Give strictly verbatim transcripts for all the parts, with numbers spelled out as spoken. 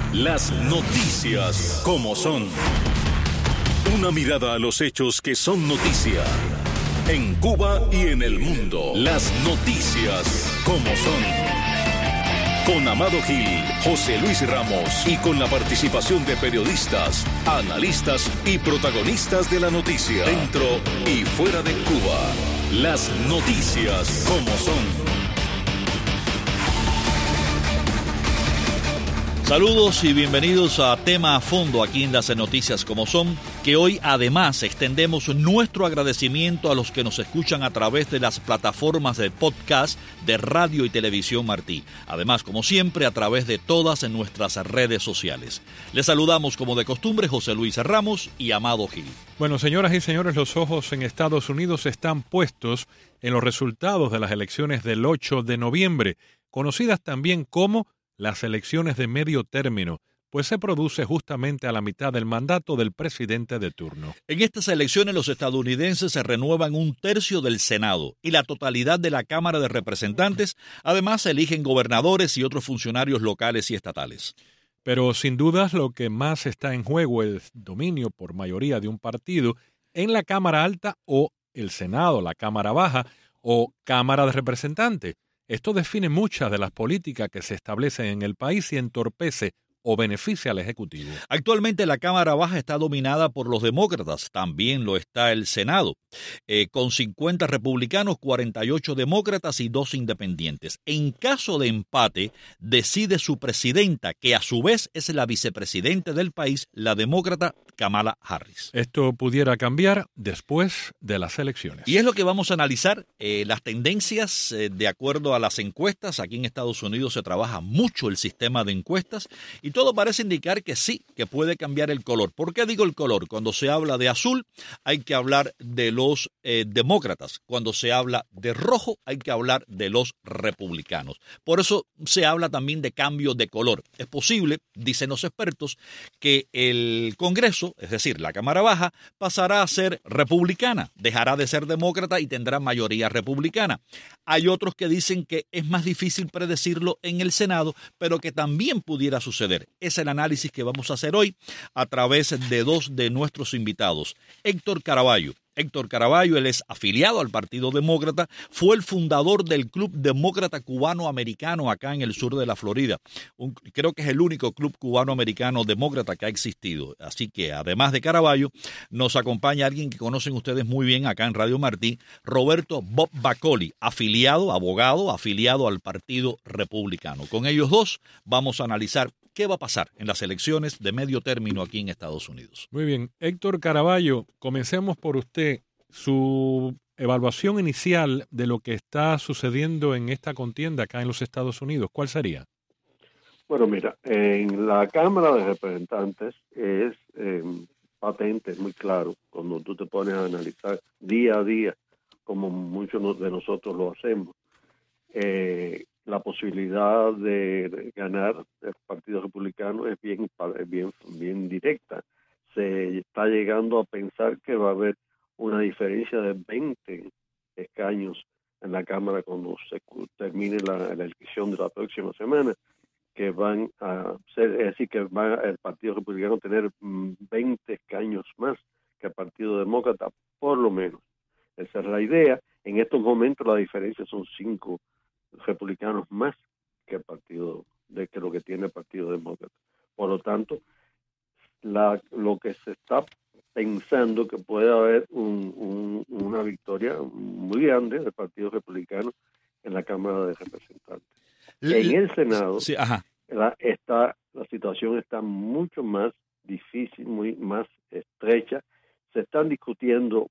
Las noticias como son. Una mirada a los hechos que son noticia. En Cuba y en el mundo. Las noticias como son. Con Amado Gil, José Luis Ramos y con la participación de periodistas, analistas y protagonistas de la noticia. Dentro y fuera de Cuba. Las noticias como son. Saludos y bienvenidos a Tema a Fondo aquí en Las Noticias como son, que hoy además extendemos nuestro agradecimiento a los que nos escuchan a través de las plataformas de podcast de Radio y Televisión Martí. Además, como siempre, a través de todas nuestras redes sociales. Les saludamos como de costumbre José Luis Ramos y Amado Gil. Bueno, señoras y señores, los ojos en Estados Unidos están puestos en los resultados de las elecciones del ocho de noviembre, conocidas también como las elecciones de medio término, pues se produce justamente a la mitad del mandato del presidente de turno. En estas elecciones los estadounidenses se renuevan un tercio del Senado y la totalidad de la Cámara de Representantes. Además, se eligen gobernadores y otros funcionarios locales y estatales. Pero sin dudas lo que más está en juego es el dominio por mayoría de un partido en la Cámara Alta o el Senado, la Cámara Baja o Cámara de Representantes. Esto define muchas de las políticas que se establecen en el país y entorpece o beneficia al Ejecutivo. Actualmente la Cámara Baja está dominada por los demócratas, también lo está el Senado, eh, con cincuenta republicanos, cuarenta y ocho demócratas y dos independientes. En caso de empate, decide su presidenta, que a su vez es la vicepresidenta del país, la demócrata Kamala Harris. Esto pudiera cambiar después de las elecciones. Y es lo que vamos a analizar, eh, las tendencias eh, de acuerdo a las encuestas. Aquí en Estados Unidos se trabaja mucho el sistema de encuestas y todo parece indicar que sí, que puede cambiar el color. ¿Por qué digo el color? Cuando se habla de azul hay que hablar de los eh, demócratas. Cuando se habla de rojo hay que hablar de los republicanos. Por eso se habla también de cambio de color. Es posible, dicen los expertos, que el Congreso, es decir, la Cámara Baja, pasará a ser republicana, dejará de ser demócrata y tendrá mayoría republicana. Hay otros que dicen que es más difícil predecirlo en el Senado, pero que también pudiera suceder. Es el análisis que vamos a hacer hoy a través de dos de nuestros invitados. Héctor Caraballo. Héctor Caraballo, él es afiliado al Partido Demócrata, fue el fundador del Club Demócrata Cubano-Americano acá en el sur de la Florida. Un, creo que es el único club cubano-americano demócrata que ha existido. Así que, además de Caraballo, nos acompaña alguien que conocen ustedes muy bien acá en Radio Martí, Roberto Bob Bacoli, afiliado, abogado, afiliado al Partido Republicano. Con ellos dos vamos a analizar qué va a pasar en las elecciones de medio término aquí en Estados Unidos. Muy bien. Héctor Caraballo, comencemos por usted. Su evaluación inicial de lo que está sucediendo en esta contienda acá en los Estados Unidos, ¿cuál sería? Bueno, mira, en la Cámara de Representantes es eh, patente, es muy claro, cuando tú te pones a analizar día a día, como muchos de nosotros lo hacemos, eh, la posibilidad de ganar el Partido Republicano es bien, bien, bien directa. Se está llegando a pensar que va a haber una diferencia de veinte escaños en la Cámara cuando se termine la, la elección de la próxima semana, que van a ser, es decir, que va el Partido Republicano a tener veinte escaños más que el Partido Demócrata, por lo menos. Esa es la idea. En estos momentos la diferencia son cinco republicanos más que el partido de que lo que tiene el Partido Demócrata. Por lo tanto, la, lo que se está pensando que puede haber un, un, una victoria muy grande del Partido Republicano en la Cámara de Representantes. En el Senado, sí, ajá. La, está, la situación está mucho más difícil, muy más estrecha. Se están discutiendo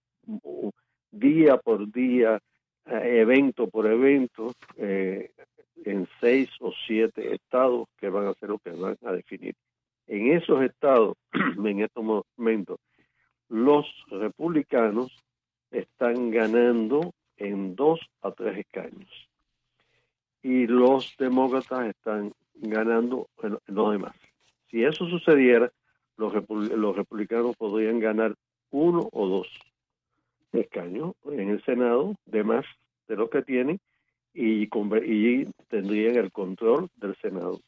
día por día, evento por evento, eh, en seis o siete estados que van a ser lo que van a definir. En esos estados, en estos momentos, los republicanos están ganando en dos a tres escaños y los demócratas están ganando en, en los demás. Si eso sucediera, los, repul- los republicanos podrían ganar uno o dos escaños en el Senado, de más de lo que tienen, y, y tendrían el control del Senado.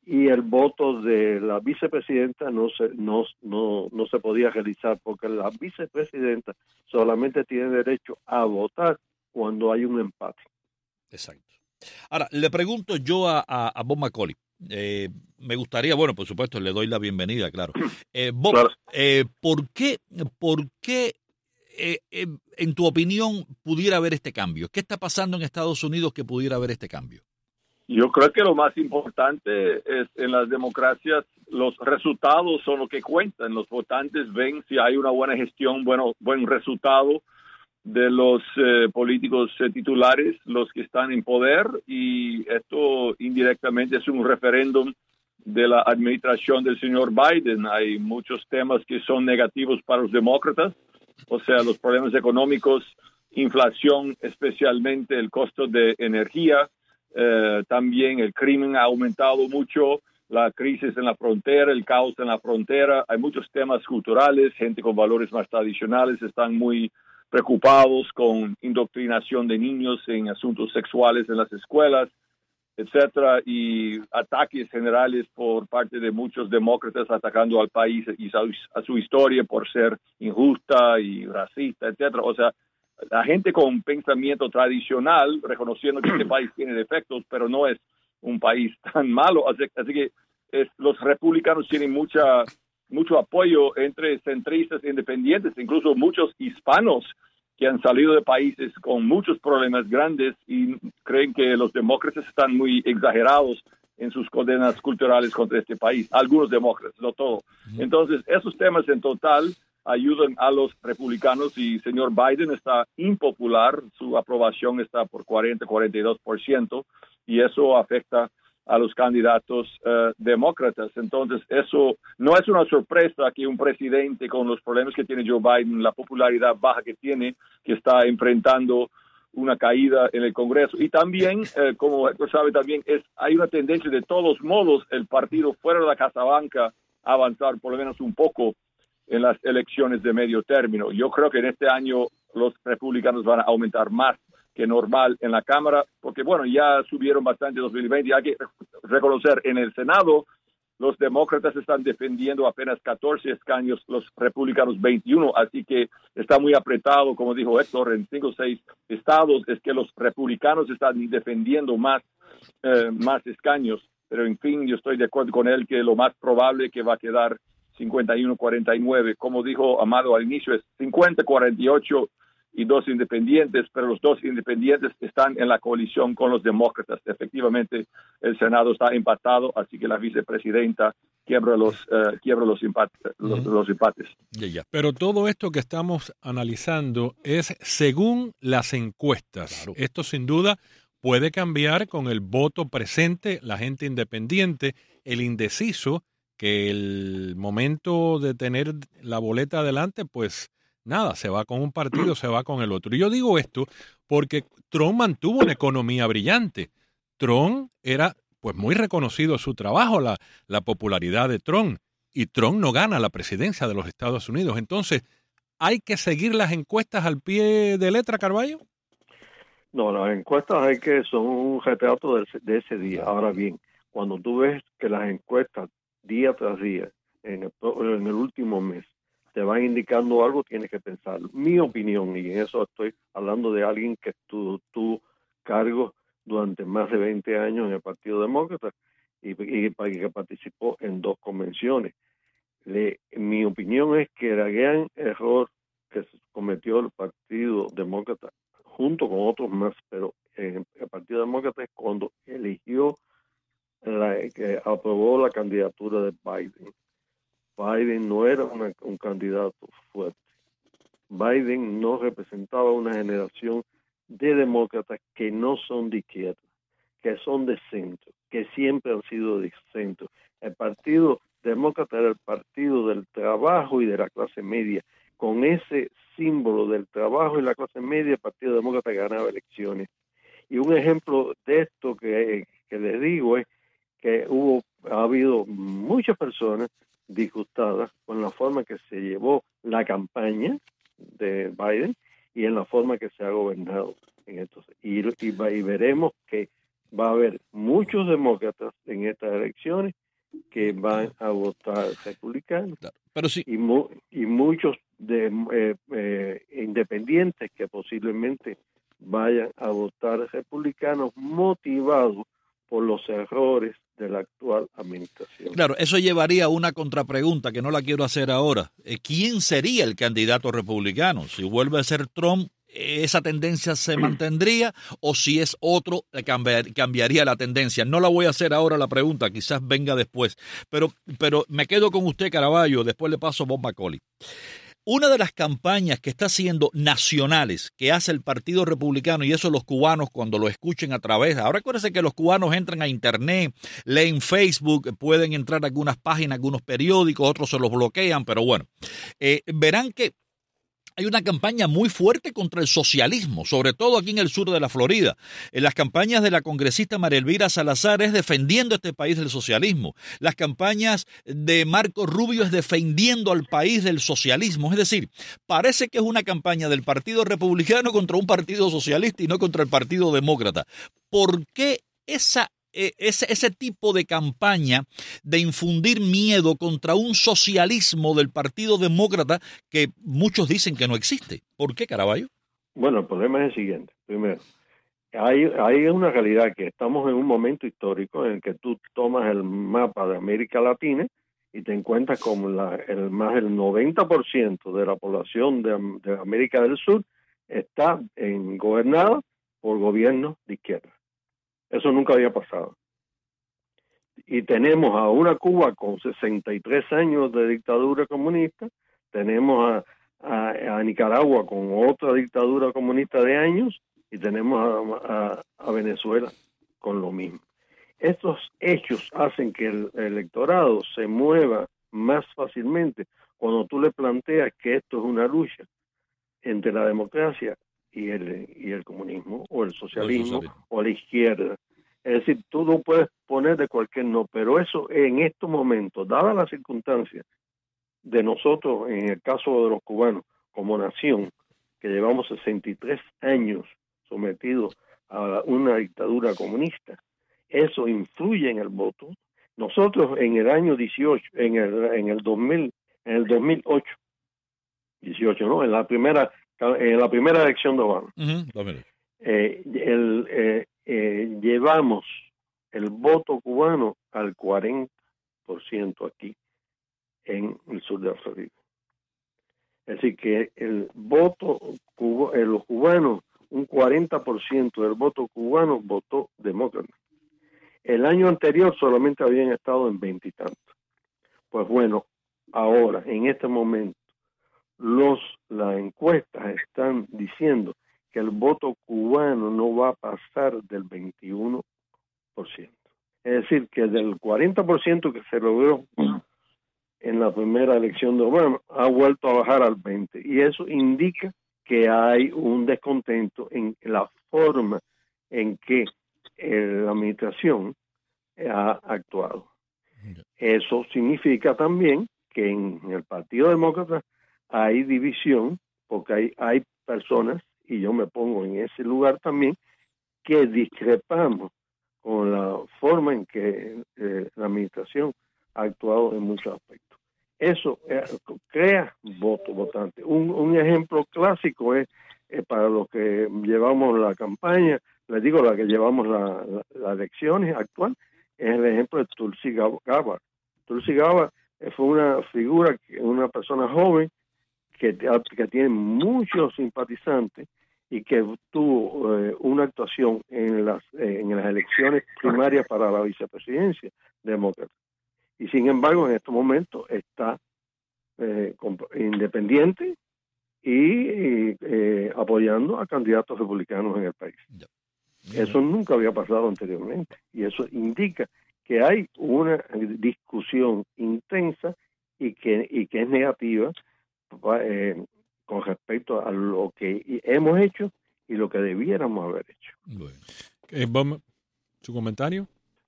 y el voto de la vicepresidenta no se no no no se podía realizar porque la vicepresidenta solamente tiene derecho a votar cuando hay un empate. Exacto. Ahora, le pregunto yo a, a, a Bob Macaulay. Eh, me gustaría, bueno, por supuesto, le doy la bienvenida, claro. Eh, Bob, Claro. eh, ¿por qué, por qué eh, eh, en tu opinión, pudiera haber este cambio? ¿Qué está pasando en Estados Unidos que pudiera haber este cambio? Yo creo que lo más importante es en las democracias, los resultados son lo que cuentan. Los votantes ven si hay una buena gestión, bueno, buen resultado de los eh, políticos eh, titulares, los que están en poder, y esto indirectamente es un referéndum de la administración del señor Biden. Hay muchos temas que son negativos para los demócratas, o sea, los problemas económicos, inflación, especialmente el costo de energía, eh, también el crimen ha aumentado mucho, la crisis en la frontera, el caos en la frontera, hay muchos temas culturales, gente con valores más tradicionales están muy preocupados con indoctrinación de niños en asuntos sexuales en las escuelas, etcétera, y ataques generales por parte de muchos demócratas atacando al país y a su historia por ser injusta y racista, etcétera. O sea, la gente con pensamiento tradicional, reconociendo que este país tiene defectos, pero no es un país tan malo. Así, así que es, los republicanos tienen mucha mucho apoyo entre centristas e independientes, incluso muchos hispanos que han salido de países con muchos problemas grandes y creen que los demócratas están muy exagerados en sus condenas culturales contra este país. Algunos demócratas, no todos. Entonces, esos temas en total ayudan a los republicanos y el señor Biden está impopular, su aprobación está por cuarenta, cuarenta y dos por ciento y eso afecta a los candidatos uh, demócratas. Entonces, eso no es una sorpresa que un presidente con los problemas que tiene Joe Biden, la popularidad baja que tiene, que está enfrentando una caída en el Congreso. Y también, eh, como Héctor sabe también, es, hay una tendencia de todos modos el partido fuera de la Casa Blanca a avanzar por lo menos un poco en las elecciones de medio término. Yo creo que en este año los republicanos van a aumentar más que normal en la Cámara, porque bueno, ya subieron bastante en dos mil veinte, hay que reconocer en el Senado, los demócratas están defendiendo apenas catorce escaños, los republicanos veintiuno, así que está muy apretado, como dijo Héctor, en cinco o seis estados, es que los republicanos están defendiendo más, eh, más escaños, pero en fin, yo estoy de acuerdo con él que lo más probable que va a quedar cincuenta y uno a cuarenta y nueve, como dijo Amado al inicio, es cincuenta a cuarenta y ocho y dos independientes, pero los dos independientes están en la coalición con los demócratas. Efectivamente, el Senado está empatado, así que la vicepresidenta quiebra los, uh, quiebra los, empates, los, uh-huh. los empates. Yeah, yeah. Pero todo esto que estamos analizando es según las encuestas. Claro. Esto sin duda puede cambiar con el voto presente, la gente independiente, el indeciso, que el momento de tener la boleta adelante, pues nada, se va con un partido, se va con el otro. Y yo digo esto porque Trump mantuvo una economía brillante. Trump era pues muy reconocido su trabajo, la, la popularidad de Trump. Y Trump no gana la presidencia de los Estados Unidos. Entonces, ¿hay que seguir las encuestas al pie de letra, Carballo? No, las encuestas hay que son un retrato de, de ese día. Ahora bien, cuando tú ves que las encuestas día tras día, en el, en el último mes, te van indicando algo, tienes que pensar. Mi opinión, y en eso estoy hablando de alguien que tuvo tu cargo durante más de veinte años en el Partido Demócrata y, y, y que participó en dos convenciones. Le, mi opinión es que el gran error que cometió el Partido Demócrata, junto con otros más, pero en el Partido Demócrata es cuando eligió, la, que aprobó la candidatura de Biden. Biden no era una, un candidato fuerte. Biden no representaba una generación de demócratas que no son de izquierda, que son de centro, que siempre han sido de centro. El Partido Demócrata era el partido del trabajo y de la clase media. Con ese símbolo del trabajo y la clase media, el Partido Demócrata ganaba elecciones. Y un ejemplo de esto que, que les digo es que hubo, ha habido muchas personas disgustadas con la forma que se llevó la campaña de Biden y en la forma que se ha gobernado en estos y, y, y veremos que va a haber muchos demócratas en estas elecciones que van a votar republicanos, claro, pero sí. y, mu y muchos de, eh, eh, independientes que posiblemente vayan a votar republicanos motivados por los errores de la actual administración. Claro, eso llevaría a una contrapregunta que no la quiero hacer ahora. ¿Quién sería el candidato republicano? Si vuelve a ser Trump, ¿esa tendencia se mantendría? O si es otro, cambiar, cambiaría la tendencia. No la voy a hacer ahora la pregunta, quizás venga después. Pero, pero me quedo con usted, Caraballo, después le paso a Bob Macaulay. Una de las campañas que está haciendo nacionales, que hace el Partido Republicano, y eso los cubanos cuando lo escuchen a través, ahora acuérdense que los cubanos entran a internet, leen Facebook, pueden entrar a algunas páginas, algunos periódicos, otros se los bloquean, pero bueno, eh, verán que hay una campaña muy fuerte contra el socialismo, sobre todo aquí en el sur de la Florida. En las campañas de la congresista María Elvira Salazar es defendiendo este país del socialismo. Las campañas de Marco Rubio es defendiendo al país del socialismo. Es decir, parece que es una campaña del Partido Republicano contra un partido socialista y no contra el Partido Demócrata. ¿Por qué esa Ese, ese tipo de campaña de infundir miedo contra un socialismo del Partido Demócrata que muchos dicen que no existe? ¿Por qué, Caraballo? Bueno, el problema es el siguiente. Primero, hay, hay una realidad que estamos en un momento histórico en el que tú tomas el mapa de América Latina y te encuentras como la, el, más del noventa por ciento de la población de, de América del Sur está en, gobernada por gobiernos de izquierda. Eso nunca había pasado. Y tenemos a una Cuba con sesenta y tres años de dictadura comunista, tenemos a, a, a Nicaragua con otra dictadura comunista de años, y tenemos a, a, a Venezuela con lo mismo. Estos hechos hacen que el electorado se mueva más fácilmente cuando tú le planteas que esto es una lucha entre la democracia y el, y el comunismo, o el socialismo, el socialismo, o la izquierda. Es decir, tú lo puedes poner de cualquier no, pero eso en estos momentos, dadas las circunstancias de nosotros, en el caso de los cubanos, como nación, que llevamos sesenta y tres años sometidos a una dictadura comunista, eso influye en el voto. Nosotros en el año dieciocho, en el, en el dos mil, en el dos mil ocho, dieciocho, ¿no? En la primera en la primera elección de Obama, uh-huh. eh, el, eh, eh, llevamos el voto cubano al cuarenta por ciento aquí en el sur de la Florida. Es decir, que el voto cubo, eh, los cubanos, un cuarenta por ciento del voto cubano votó demócrata. El año anterior solamente habían estado en veintitantos. Pues bueno, ahora, en este momento, Los, las encuestas están diciendo que el voto cubano no va a pasar del veintiuno por ciento. Es decir, que del cuarenta por ciento que se logró en la primera elección de Obama, ha vuelto a bajar al veinte por ciento. Y eso indica que hay un descontento en la forma en que eh, la administración ha actuado. Eso significa también que en el Partido Demócrata hay división, porque hay, hay personas, y yo me pongo en ese lugar también, que discrepamos con la forma en que eh, la administración ha actuado en muchos aspectos. Eso eh, crea voto votante. Un, un ejemplo clásico es eh, para los que llevamos la campaña, les digo la que llevamos las la, la elecciones actual, es el ejemplo de Tulsi Gabbard. Tulsi Gabbard eh, fue una figura, una persona joven, Que, que tiene muchos simpatizantes y que tuvo eh, una actuación en las eh, en las elecciones primarias para la vicepresidencia demócrata. Y sin embargo, en estos momentos está eh, independiente y eh, apoyando a candidatos republicanos en el país. Eso nunca había pasado anteriormente. Y eso indica que hay una discusión intensa y que, y que es negativa Eh, con respecto a lo que hemos hecho y lo que debiéramos haber hecho. Bueno. Eh, ¿Su comentario?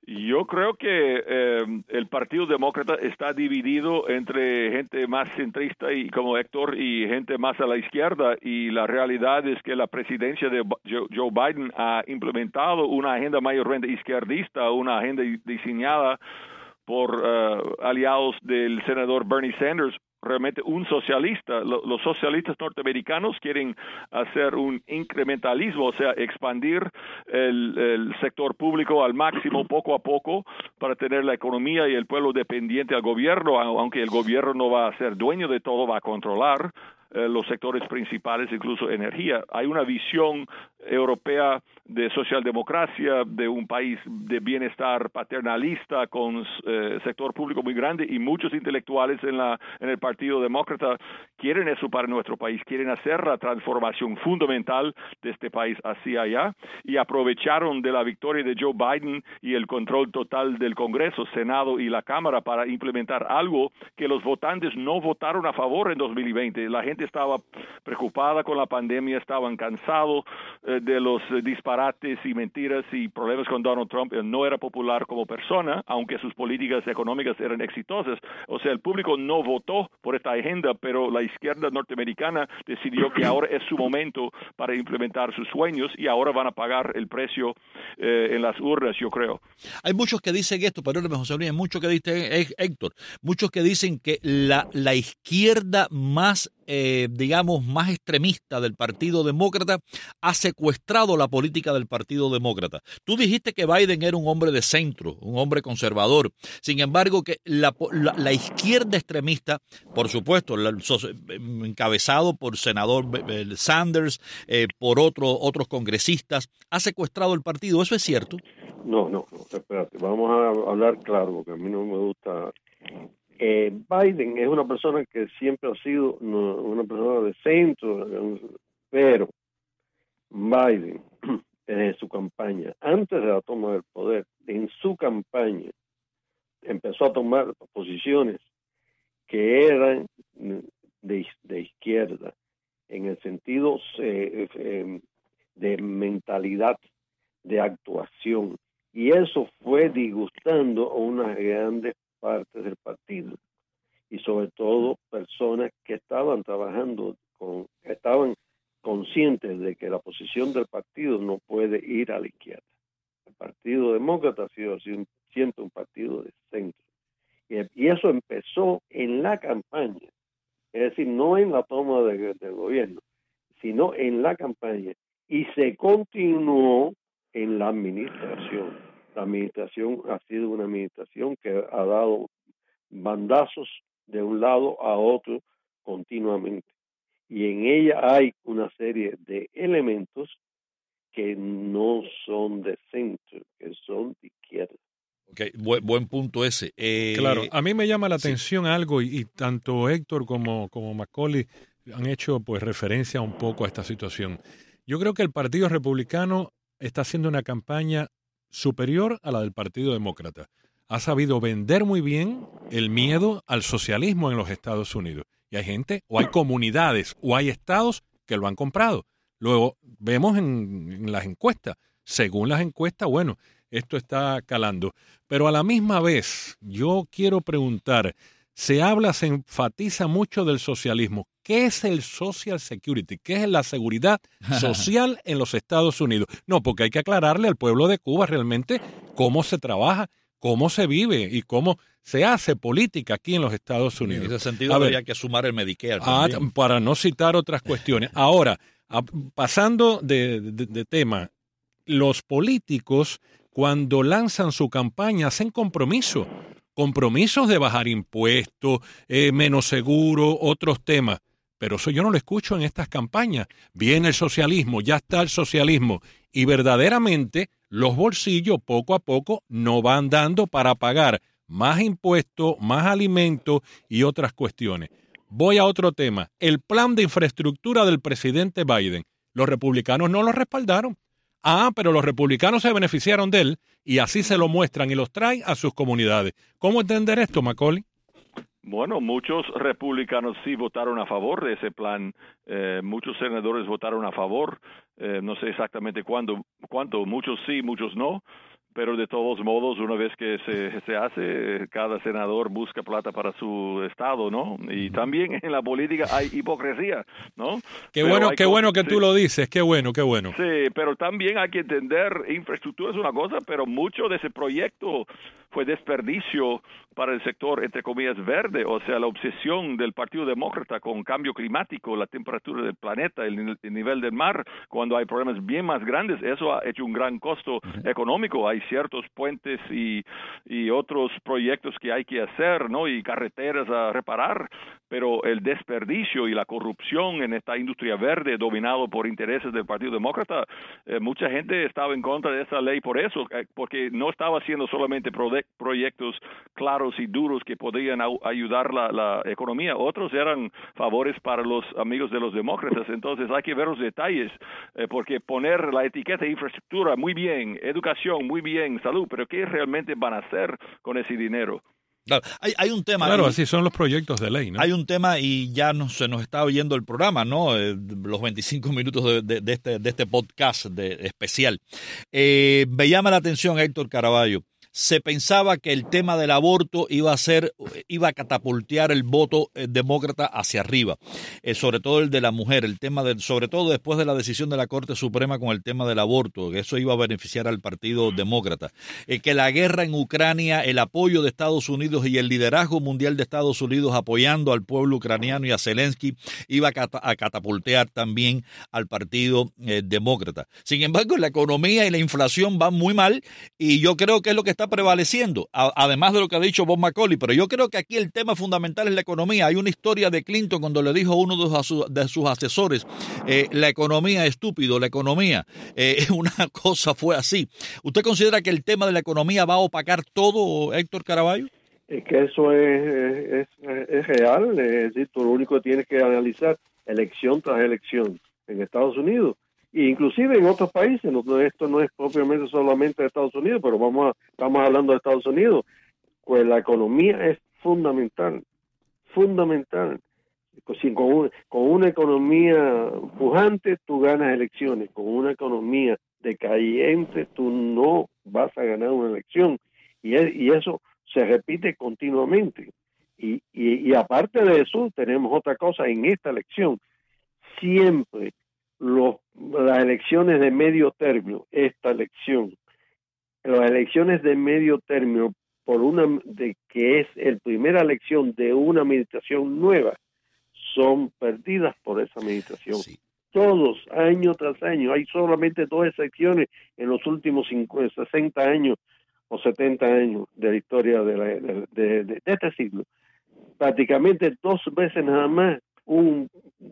Yo creo que eh, el Partido Demócrata está dividido entre gente más centrista y como Héctor y gente más a la izquierda, y la realidad es que la presidencia de Joe Biden ha implementado una agenda mayormente izquierdista, una agenda diseñada por uh, aliados del senador Bernie Sanders, realmente un socialista. Los socialistas norteamericanos quieren hacer un incrementalismo, o sea, expandir el, el sector público al máximo poco a poco para tener la economía y el pueblo dependiente al gobierno, aunque el gobierno no va a ser dueño de todo, va a controlar eh, los sectores principales, incluso energía. Hay una visión europea de socialdemocracia, de un país de bienestar paternalista con eh, sector público muy grande, y muchos intelectuales en la en el Partido Demócrata quieren eso para nuestro país, quieren hacer la transformación fundamental de este país hacia allá, y aprovecharon de la victoria de Joe Biden y el control total del Congreso, Senado y la Cámara para implementar algo que los votantes no votaron a favor en dos mil veinte. La gente estaba preocupada con la pandemia, estaban cansados eh, de los eh, disparates y mentiras y problemas con Donald Trump. Él no era popular como persona, aunque sus políticas económicas eran exitosas. O sea, el público no votó por esta agenda, pero la izquierda norteamericana decidió que ahora es su momento para implementar sus sueños, y ahora van a pagar el precio eh, en las urnas, yo creo. Hay muchos que dicen esto, perdóname, José Luis, muchos que dicen, Héctor, muchos que dicen que la, la izquierda más Eh, digamos, más extremista del Partido Demócrata ha secuestrado la política del Partido Demócrata. Tú dijiste que Biden era un hombre de centro, un hombre conservador. Sin embargo, que la, la, la izquierda extremista, por supuesto, la, encabezado por senador Sanders, eh, por otro, otros congresistas, ha secuestrado el partido. ¿Eso es cierto? No, no, no, espérate, vamos a hablar claro, porque a mí no me gusta. Eh, Biden es una persona que siempre ha sido no, una persona de centro, pero Biden, en su campaña, antes de la toma del poder, en su campaña, empezó a tomar posiciones que eran de, de izquierda, en el sentido eh, eh, de mentalidad, de actuación, y eso fue disgustando a unas grandes partes del partido, y sobre todo personas que estaban trabajando con, estaban conscientes de que la posición del partido no puede ir a la izquierda. El Partido Demócrata ha sido siempre un partido de centro, y, y eso empezó en la campaña, es decir, no en la toma de, del gobierno, sino en la campaña, y se continuó en la administración. La administración ha sido una administración que ha dado bandazos de un lado a otro continuamente, y en ella hay una serie de elementos que no son de centro, que son de izquierda. Okay, buen, buen punto ese. Eh, claro, a mí me llama la sí. atención algo, y, y tanto Héctor como, como Macaulay han hecho pues referencia un poco a esta situación. Yo creo que el Partido Republicano está haciendo una campaña superior a la del Partido Demócrata. Ha sabido vender muy bien el miedo al socialismo en los Estados Unidos. Y hay gente, o hay comunidades, o hay estados que lo han comprado. Luego vemos en, en las encuestas. Según las encuestas, bueno, esto está calando. Pero a la misma vez, yo quiero preguntar, se habla, se enfatiza mucho del socialismo. ¿Qué es el Social Security? ¿Qué es la seguridad social en los Estados Unidos? No, porque hay que aclararle al pueblo de Cuba realmente cómo se trabaja, cómo se vive y cómo se hace política aquí en los Estados Unidos. En ese sentido, habría que sumar el Medicare ah, también. Para no citar otras cuestiones. Ahora, a, pasando de, de, de tema, los políticos cuando lanzan su campaña hacen compromisos. Compromisos de bajar impuestos, eh, menos seguro, otros temas. Pero eso yo no lo escucho en estas campañas. Viene el socialismo, ya está el socialismo. Y verdaderamente los bolsillos poco a poco no van dando para pagar más impuestos, más alimentos y otras cuestiones. Voy a otro tema. El plan de infraestructura del presidente Biden. Los republicanos no lo respaldaron. Ah, pero los republicanos se beneficiaron de él y así se lo muestran y los traen a sus comunidades. ¿Cómo entender esto, Macaulay? Bueno, muchos republicanos sí votaron a favor de ese plan. Eh, muchos senadores votaron a favor. Eh, no sé exactamente cuándo, cuánto. Muchos sí, muchos no. pero de todos modos, una vez que se, se hace, cada senador busca plata para su estado, ¿no? Y también en la política hay hipocresía, ¿no? Qué bueno, qué bueno que tú lo dices, qué bueno, qué bueno. Sí, pero también hay que entender, infraestructura es una cosa, pero mucho de ese proyecto fue desperdicio para el sector, entre comillas, verde, o sea, la obsesión del Partido Demócrata con cambio climático, la temperatura del planeta, el, el nivel del mar, cuando hay problemas bien más grandes, eso ha hecho un gran costo uh-huh. económico. Hay ciertos puentes y, y otros proyectos que hay que hacer, ¿no? Y carreteras a reparar, pero el desperdicio y la corrupción en esta industria verde dominado por intereses del Partido Demócrata, eh, mucha gente estaba en contra de esa ley por eso, eh, porque no estaba haciendo solamente pro- proyectos claros y duros que podían au- ayudar la, la economía, otros eran favores para los amigos de los demócratas. Entonces hay que ver los detalles, eh, porque poner la etiqueta de infraestructura, muy bien, educación, muy bien, salud, pero ¿qué realmente van a hacer con ese dinero? Claro, hay, hay un tema. Claro, y, así son los proyectos de ley, ¿no? Hay un tema y ya no, se nos está oyendo el programa, ¿no? Eh, los veinticinco minutos de, de, de, este, de este podcast de, especial. Eh, me llama la atención, Héctor Caraballo. Se pensaba que el tema del aborto iba a ser, iba a catapultear el voto eh, demócrata hacia arriba, eh, sobre todo el de la mujer, el tema del, sobre todo después de la decisión de la Corte Suprema con el tema del aborto, que eso iba a beneficiar al Partido Demócrata, eh, que la guerra en Ucrania, el apoyo de Estados Unidos y el liderazgo mundial de Estados Unidos apoyando al pueblo ucraniano y a Zelensky iba a, cat- a catapultear también al Partido eh, Demócrata. Sin embargo, la economía y la inflación van muy mal y yo creo que es lo que está está prevaleciendo, a, además de lo que ha dicho Bob Macaulay, pero yo creo que aquí el tema fundamental es la economía. Hay una historia de Clinton cuando le dijo a uno de sus, de sus asesores, eh, la economía, estúpido, la economía, eh, una cosa fue así. ¿Usted considera que el tema de la economía va a opacar todo, Héctor Caraballo? Es que eso es, es, es real, es decir, tú lo único que tienes que analizar elección tras elección en Estados Unidos. Inclusive en otros países, no, esto no es propiamente solamente de Estados Unidos, pero vamos a, estamos hablando de Estados Unidos, pues la economía es fundamental, fundamental. Si con, un, con una economía pujante tú ganas elecciones, con una economía decayente tú no vas a ganar una elección, y, es, y eso se repite continuamente. Y, y, y aparte de eso, tenemos otra cosa en esta elección, siempre Los, las elecciones de medio término, esta elección, las elecciones de medio término, por una de que es la primera elección de una administración nueva, son perdidas por esa administración. Sí. Todos, año tras año, hay solamente dos excepciones en los últimos cincuenta, sesenta años o setenta años de la historia de, la, de, de, de este siglo. Prácticamente dos veces nada más una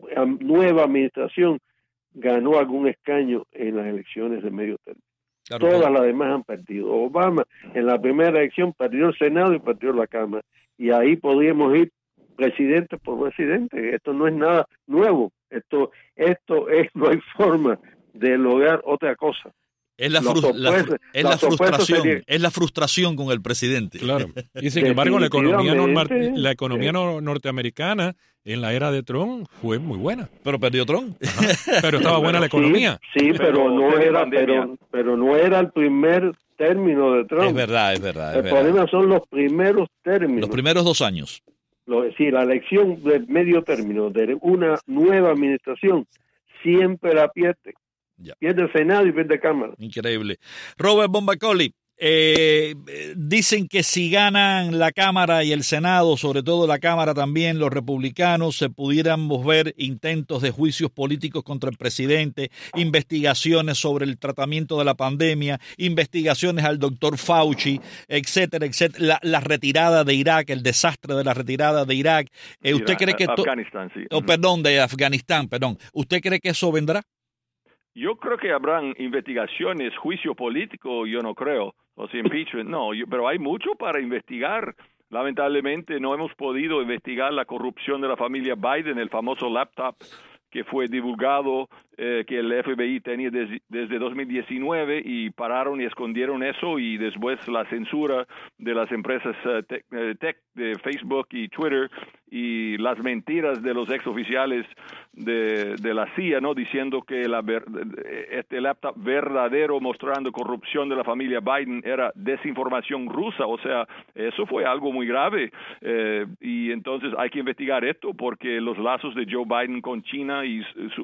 nueva administración ganó algún escaño en las elecciones de medio término. Claro, Todas claro. las demás han perdido. Obama en la primera elección perdió el Senado y perdió la Cámara. Y ahí podríamos ir presidente por presidente. Esto no es nada nuevo. Esto, esto es, no hay forma de lograr otra cosa. Es la, fru- la, fr- es la frustración, sería... es la frustración con el presidente. Claro. Y sin embargo, la economía, norma- la economía no- norteamericana en la era de Trump fue muy buena. Pero perdió Trump. Ajá. Pero estaba buena la economía. Sí, sí pero, pero no era, pero, pero no era el primer término de Trump. Es verdad, es verdad. Es el verdad. problema son los primeros términos. Los primeros dos años. Lo, sí, la elección de medio término de una nueva administración siempre la pierde. Ya. Pierde el Senado y pierde Cámara. Increíble. Robert Bob Macaulay, eh, dicen que si ganan la Cámara y el Senado, sobre todo la Cámara también, los republicanos, se pudieran ver intentos de juicios políticos contra el presidente, investigaciones sobre el tratamiento de la pandemia, investigaciones al doctor Fauci, etcétera, etcétera, la, la retirada de Irak, el desastre de la retirada de Irak. Eh, ¿Usted Irak, cree que to- Afganistán, sí. Oh, perdón, de Afganistán, perdón. ¿Usted cree que eso vendrá? Yo creo que habrán investigaciones, juicio político, yo no creo, o sea, impeachment, no, yo, pero hay mucho para investigar. Lamentablemente no hemos podido investigar la corrupción de la familia Biden, el famoso laptop que fue divulgado eh, que el F B I tenía desde, desde dos mil diecinueve y pararon y escondieron eso, y después la censura de las empresas uh, tech, uh, tech de Facebook y Twitter y las mentiras de los exoficiales de, de la C I A, ¿no? Diciendo que la ver, este laptop verdadero mostrando corrupción de la familia Biden era desinformación rusa. O sea, eso fue algo muy grave, eh, y entonces hay que investigar esto, porque los lazos de Joe Biden con China y su,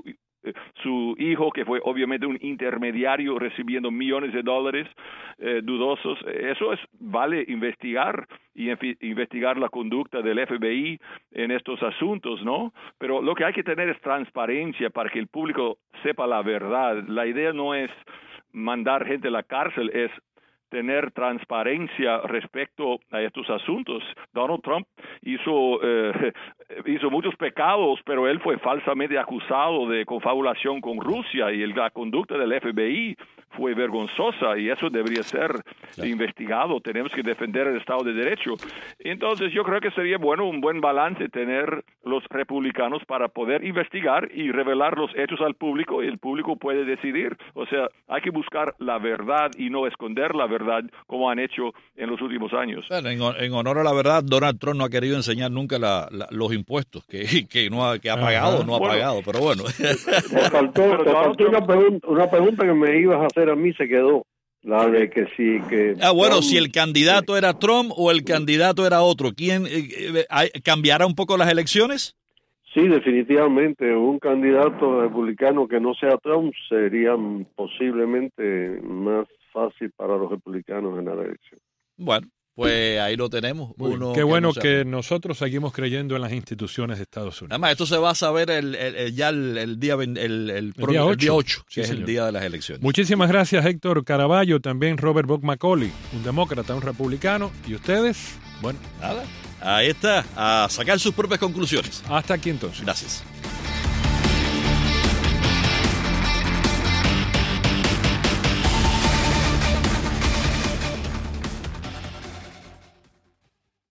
su hijo, que fue obviamente un intermediario recibiendo millones de dólares eh, dudosos, eso es vale investigar y investigar la conducta del F B I en estos asuntos, ¿no? Pero lo que hay que tener es transparencia para que el público sepa la verdad. La idea no es mandar gente a la cárcel, es tener transparencia respecto a estos asuntos. Donald Trump hizo eh, hizo muchos pecados, pero él fue falsamente acusado de confabulación con Rusia, y el, la conducta del F B I fue vergonzosa, y eso debería ser claro. investigado. Tenemos que defender el Estado de Derecho. Entonces yo creo que sería bueno un buen balance tener los republicanos para poder investigar y revelar los hechos al público, y el público puede decidir. O sea, hay que buscar la verdad y no esconder la verdad como han hecho en los últimos años. Bueno, en, en honor a la verdad, Donald Trump no ha querido enseñar nunca la, la, los impuestos que, que, no ha, que ha pagado o no ha bueno, pagado, pero bueno. Me faltó, te faltó una, pregunta, una pregunta que me ibas a hacer a mí, se quedó. La de que sí, que... Ah, bueno, Trump, si el candidato era Trump o el candidato era otro, ¿quién eh, eh, cambiará un poco las elecciones? Sí, definitivamente. Un candidato republicano que no sea Trump sería posiblemente más fácil para los republicanos en la elección. Bueno, pues ahí lo tenemos. Uno Qué bueno que, no que nosotros seguimos creyendo en las instituciones de Estados Unidos. Además, esto se va a saber el, el, el, ya el, el día el, el, el, el día ocho, ocho sí, que es señor. el día de las elecciones. Muchísimas gracias, Héctor Caraballo, también Robert Bock Macaulay, un demócrata, un republicano. ¿Y ustedes? Bueno, nada. Ahí está, a sacar sus propias conclusiones. Hasta aquí entonces. Gracias.